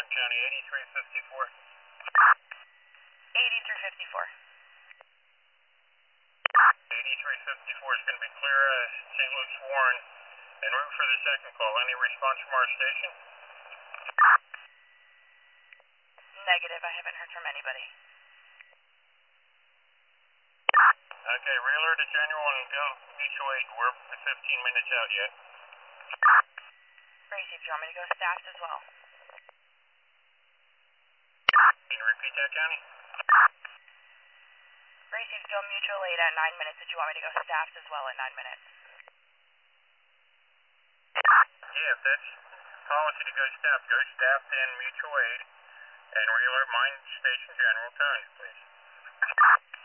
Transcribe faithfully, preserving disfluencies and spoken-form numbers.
County, eighty-three fifty-four. eighty-three fifty-four. eighty-three fifty-four is going to be clear uh, Saint Luke's Warren en route for the second call. Any response from our station? Negative, I haven't heard from anybody. Okay, realer to general and go mutual aid. We're fifteen minutes out yet. Gracie, do you want me to go staffed as well? Can you repeat that, County? Gracie, still mutual aid at nine minutes. Did you want me to go staffed as well at nine minutes? Yeah, if that's policy to go staffed, go staffed and mutual aid. And realer, mind station general, turn, please.